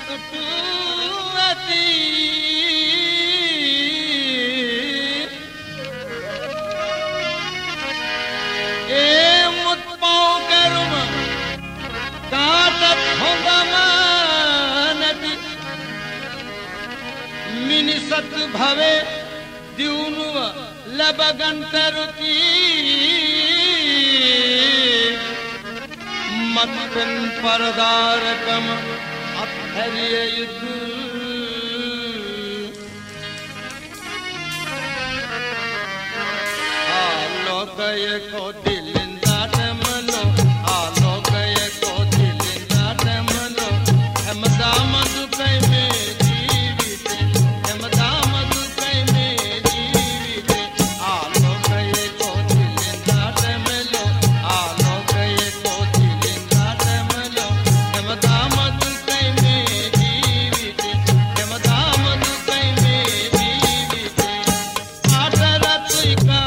कुटुअती ए मुत्पाओ करुम काटत होंदमानती मिनिसत भवे दिउनुव लबगंतरुकी मतन परदारकम अधर्य युद्ध आलोकय को दिलिंदा डमलो आलोकय को दिलिंदा डमलो हमदा मधुकय में जीवित हमदा मधुकय में जीवित आलोकय को दिलिंदा डमलो आलोकय को दिलिंदा डमलो हमदा मधुकय में जीवित हमदा मधुकय में जीवित आदर तुइका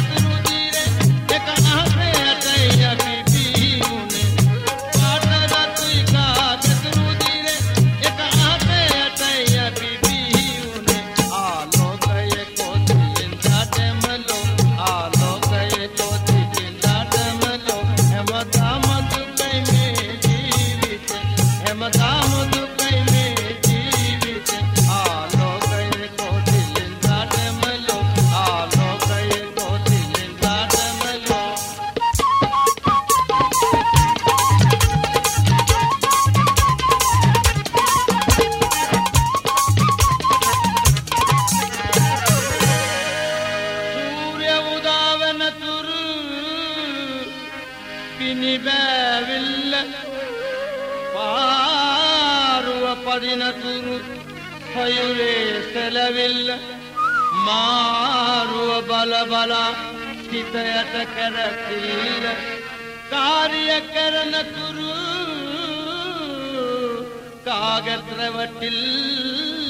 ಪದಿನತುರು ಹೊಯುರೆ ಸೆಲವಿಲ್ಲ ಮಾರುವ ಬಲ ಬಲ ಸ್ಥಿತಯತ ಕರತಿಲ್ಲ ಕಾರ್ಯಕರಣ ತುರು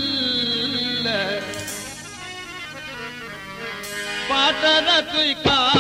ಕಾಗತ್ರವಟಿಲ್ಲ ಪಾಠದ ತುಯ್ಕಾ